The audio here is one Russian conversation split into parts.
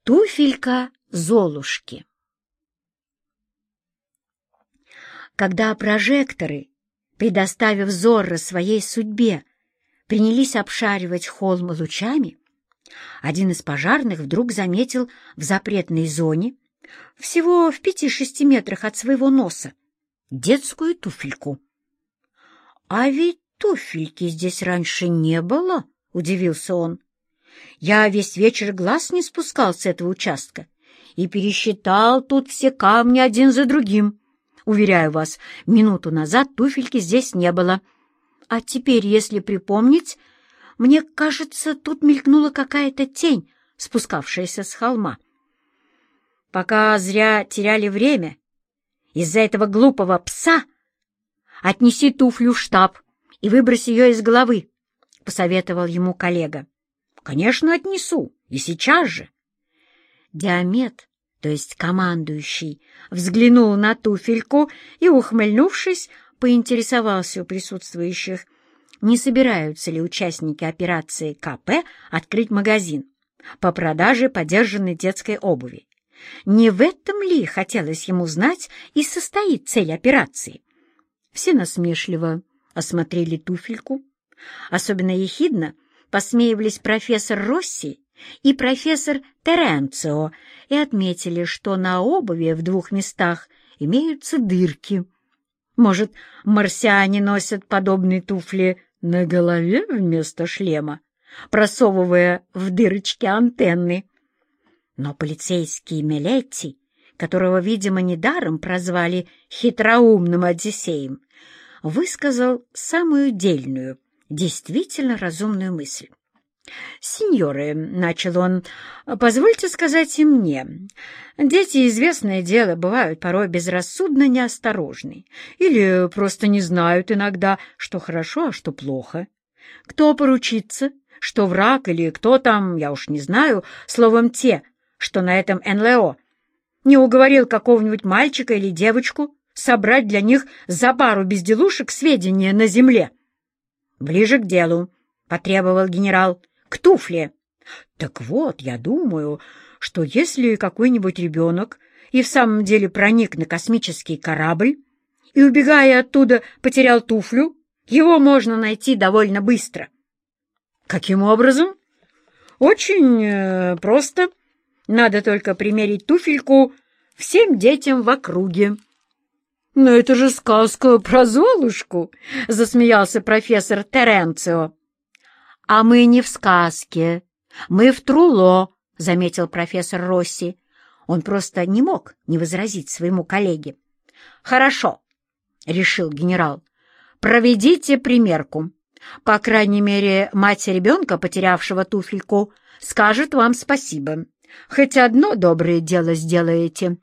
Туфелька Золушки. Когда прожекторы, предоставив Зорро своей судьбе, принялись обшаривать холм лучами, один из пожарных вдруг заметил в запретной зоне, всего в 5-6 метрах от своего носа, детскую туфельку. «А ведь туфельки здесь раньше не было», — удивился он. «Я весь вечер глаз не спускал с этого участка и пересчитал тут все камни один за другим. Уверяю вас, минуту назад туфельки здесь не было. А теперь, если припомнить, мне кажется, тут мелькнула какая-то тень, спускавшаяся с холма. Пока зря теряли время из-за этого глупого пса, отнеси туфлю в штаб и выбрось ее из головы», — посоветовал ему коллега. «Конечно, отнесу, и сейчас же». Диамет, то есть командующий, взглянул на туфельку и, ухмыльнувшись, поинтересовался у присутствующих, не собираются ли участники операции КП открыть магазин по продаже подержанной детской обуви. Не в этом ли, хотелось ему знать, и состоит цель операции? Все насмешливо осмотрели туфельку. Особенно ехидно посмеивались профессор Росси и профессор Теренцио и отметили, что на обуви в 2 местах имеются дырки. Может, марсиане носят подобные туфли на голове вместо шлема, просовывая в дырочки антенны? Но полицейский Мелетти, которого, видимо, недаром прозвали хитроумным Одиссеем, высказал самую дельную, действительно разумную мысль. «Сеньоры», — начал он, — «позвольте сказать и мне, дети, известное дело, бывают порой безрассудно неосторожны или просто не знают иногда, что хорошо, а что плохо. Кто поручится, что враг или кто там, я уж не знаю, словом, те, что на этом НЛО, не уговорил какого-нибудь мальчика или девочку собрать для них за пару безделушек сведения на земле?» «Ближе к делу», — потребовал генерал, — «к туфле». «Так вот, я думаю, что если какой-нибудь ребенок и в самом деле проник на космический корабль и, убегая оттуда, потерял туфлю, его можно найти довольно быстро». «Каким образом?» «Очень просто. Надо только примерить туфельку всем детям в округе». «Но это же сказка про Золушку!» — засмеялся профессор Теренцио. «А мы не в сказке, мы в Труло», — заметил профессор Росси. Он просто не мог не возразить своему коллеге. «Хорошо», — решил генерал, — «проведите примерку. По крайней мере, мать ребенка, потерявшего туфельку, скажет вам спасибо. Хоть одно доброе дело сделаете».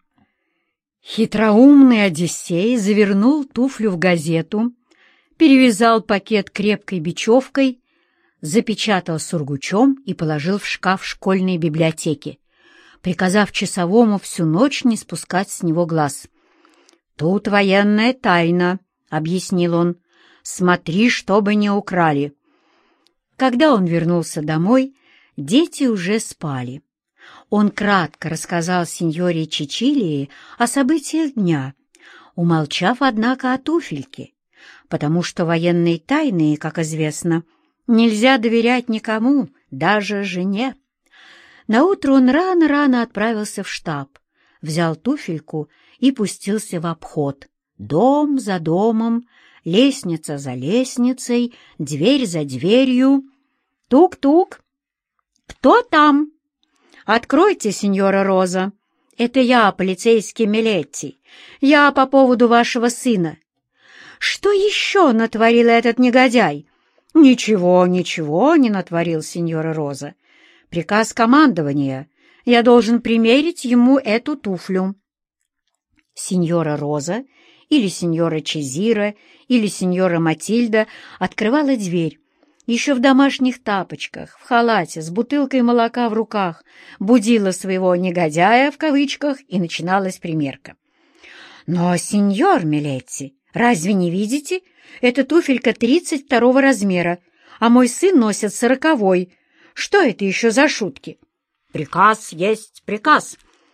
Хитроумный Одиссей завернул туфлю в газету, перевязал пакет крепкой бечевкой, запечатал сургучом и положил в шкаф школьной библиотеки, приказав часовому всю ночь не спускать с него глаз. «Тут военная тайна», — объяснил он, — «смотри, чтобы не украли». Когда он вернулся домой, дети уже спали. Он кратко рассказал сеньоре Чичилии о событиях дня, умолчав, однако, о туфельке, потому что военные тайны, как известно, нельзя доверять никому, даже жене. Наутро он рано-рано отправился в штаб, взял туфельку и пустился в обход. Дом за домом, лестница за лестницей, дверь за дверью. Тук-тук. «Кто там?» «Откройте, сеньора Роза. Это я, полицейский Мелетти. Я по поводу вашего сына». «Что еще натворил этот негодяй?» «Ничего, ничего не натворил, сеньора Роза. Приказ командования. Я должен примерить ему эту туфлю». Сеньора Роза или сеньора Чезира или сеньора Матильда открывала дверь. Еще в домашних тапочках, в халате, с бутылкой молока в руках, будила своего «негодяя» в кавычках, и начиналась примерка. «Но, сеньор Мелетти, разве не видите? Это туфелька 32-го размера, а мой сын носит 40-й. Что это еще за шутки?» Приказ есть приказ.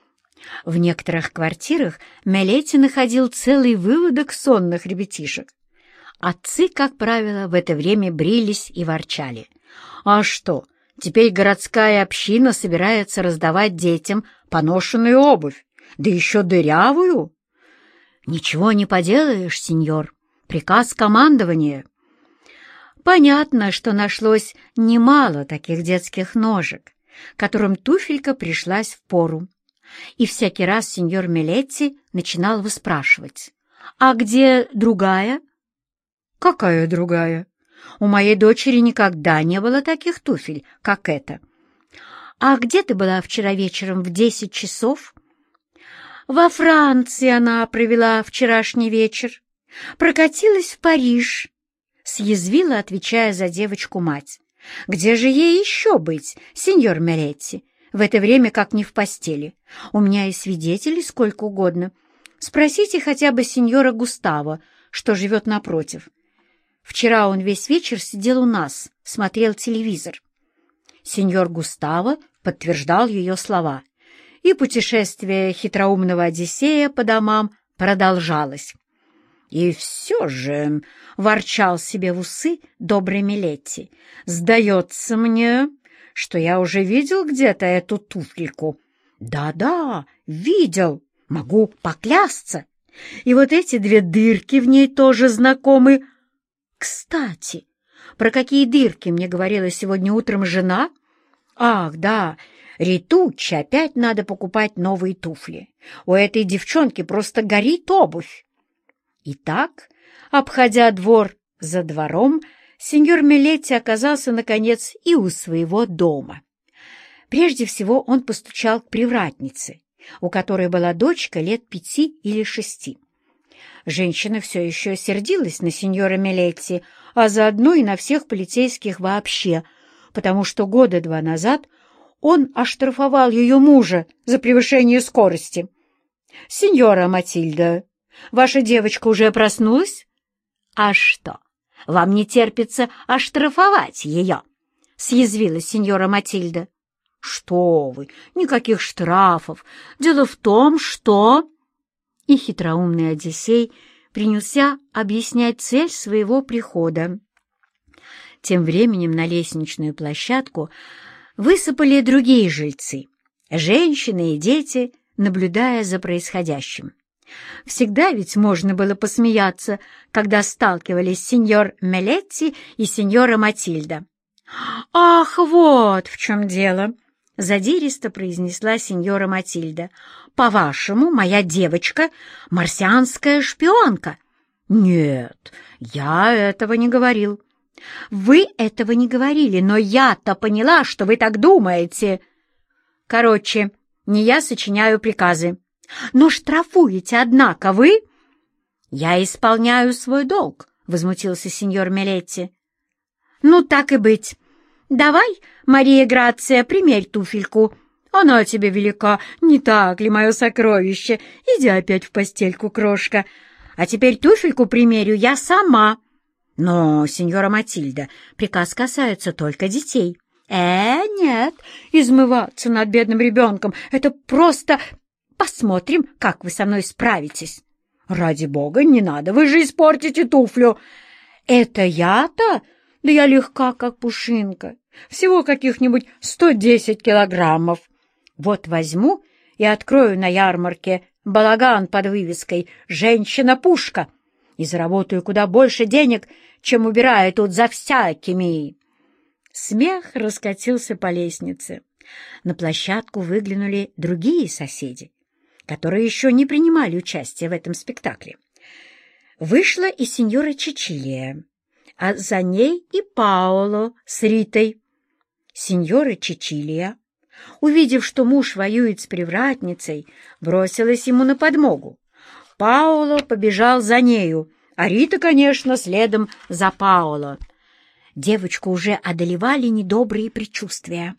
В некоторых квартирах Мелетти находил целый выводок сонных ребятишек. Отцы, как правило, в это время брились и ворчали. А что, теперь городская община собирается раздавать детям поношенную обувь, да еще дырявую? Ничего не поделаешь, сеньор, приказ командования. Понятно, что нашлось немало таких детских ножек, которым туфелька пришлась впору. И всякий раз сеньор Мелетти начинал выспрашивать: «А где другая?» «Какая другая? У моей дочери никогда не было таких туфель, как эта». «А где ты была вчера вечером в 10 часов?» «Во Франции она провела вчерашний вечер. Прокатилась в Париж», — съязвила, отвечая за девочку мать. «Где же ей еще быть, сеньор Мелетти? В это время как не в постели. У меня и свидетелей сколько угодно. Спросите хотя бы сеньора Густаво, что живет напротив. Вчера он весь вечер сидел у нас, смотрел телевизор». Сеньор Густаво подтверждал ее слова, и путешествие хитроумного Одиссея по домам продолжалось. «И все же», — ворчал себе в усы добрый Мелетти, — «сдается мне, что я уже видел где-то эту туфельку. Да-да, видел, могу поклясться. И вот эти 2 дырки в ней тоже знакомы. Кстати, про какие дырки мне говорила сегодня утром жена? Ах, да, Ритуччи опять надо покупать новые туфли. У этой девчонки просто горит обувь». Итак, обходя двор за двором, сеньор Мелетти оказался, наконец, и у своего дома. Прежде всего он постучал к привратнице, у которой была дочка лет 5 или 6. Женщина все еще сердилась на сеньора Мелетти, а заодно и на всех полицейских вообще, потому что года 2 назад он оштрафовал ее мужа за превышение скорости. «Сеньора Матильда, ваша девочка уже проснулась? А что, вам не терпится оштрафовать ее?» — съязвила сеньора Матильда. «Что вы, никаких штрафов. Дело в том, что...» И хитроумный Одиссей принялся объяснять цель своего прихода. Тем временем на лестничную площадку высыпали другие жильцы, женщины и дети, наблюдая за происходящим. Всегда ведь можно было посмеяться, когда сталкивались сеньор Мелетти и сеньора Матильда. «Ах, вот в чем дело!» — задиристо произнесла сеньора Матильда. «По-вашему, моя девочка — марсианская шпионка?» «Нет, я этого не говорил». «Вы этого не говорили, но я-то поняла, что вы так думаете». «Короче, не я сочиняю приказы. Но штрафуете, однако, вы?» «Я исполняю свой долг», — возмутился сеньор Мелетти. «Ну, так и быть. Давай, Мария Грация, примерь туфельку. Она тебе велика, не так ли, мое сокровище? Иди опять в постельку, крошка. А теперь туфельку примерю я сама». «Но, сеньора Матильда, приказ касается только детей». Нет, измываться над бедным ребенком — это просто... Посмотрим, как вы со мной справитесь». «Ради бога, не надо, вы же испортите туфлю». «Это я-то? Да я легка, как пушинка. Всего каких-нибудь 110 килограммов. Вот возьму и открою на ярмарке балаган под вывеской «Женщина-пушка» и заработаю куда больше денег, чем убираю тут за всякими». Смех раскатился по лестнице. На площадку выглянули другие соседи, которые еще не принимали участие в этом спектакле. Вышла и сеньора Чичилия, а за ней и Паоло с Ритой. Сеньора Чичилия, увидев, что муж воюет с привратницей, бросилась ему на подмогу. Паоло побежал за нею, а Рита, конечно, следом за Паоло. Девочку уже одолевали недобрые предчувствия.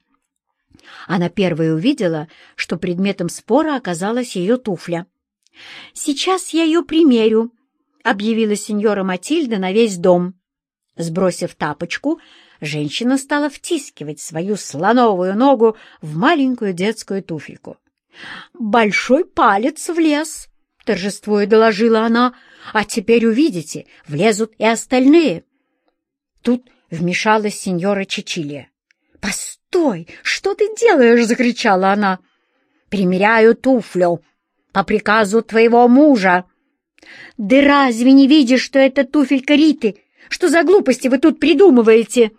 Она первой увидела, что предметом спора оказалась ее туфля. «Сейчас я ее примерю», — объявила сеньора Матильда на весь дом. Сбросив тапочку, женщина стала втискивать свою слоновую ногу в маленькую детскую туфельку. «Большой палец влез!» — торжествуя доложила она. «А теперь увидите, влезут и остальные!» Тут вмешалась сеньора Чичилия. «Постой! Что ты делаешь?» — закричала она. «Примеряю туфлю по приказу твоего мужа». «Да разве не видишь, что это туфелька Риты? Что за глупости вы тут придумываете?»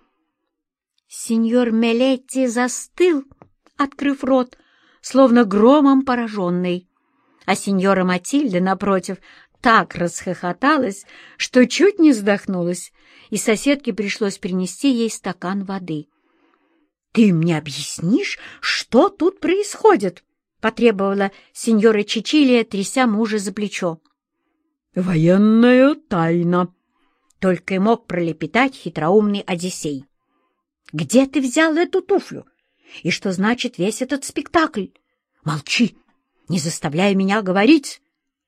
Сеньор Мелетти застыл, открыв рот, словно громом пораженный. А сеньора Матильда, напротив, так расхохоталась, что чуть не задохнулась, и соседке пришлось принести ей стакан воды. «Ты мне объяснишь, что тут происходит?» — потребовала сеньора Чичилия, тряся мужа за плечо. «Военная тайна», — только и мог пролепетать хитроумный Одиссей. «Где ты взял эту туфлю? И что значит весь этот спектакль? Молчи, не заставляй меня говорить!»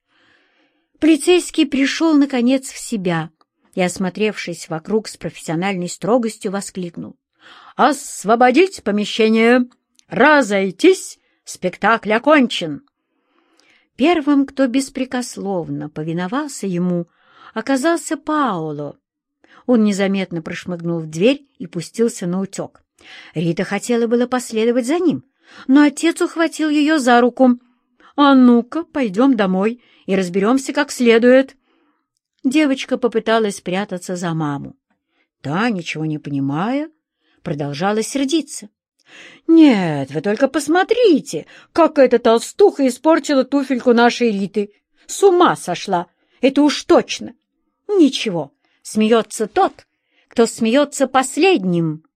Полицейский пришел, наконец, в себя и, осмотревшись вокруг с профессиональной строгостью, воскликнул: «Освободить помещение! Разойтись! Спектакль окончен!» Первым, кто беспрекословно повиновался ему, оказался Паоло. Он незаметно прошмыгнул в дверь и пустился наутек. Рита хотела было последовать за ним, но отец ухватил ее за руку. «А ну-ка, пойдем домой и разберемся как следует». Девочка попыталась спрятаться за маму. Та, ничего не понимая, продолжала сердиться. «Нет, вы только посмотрите, как эта толстуха испортила туфельку нашей Риты. С ума сошла, это уж точно. Ничего, смеется тот, кто смеется последним».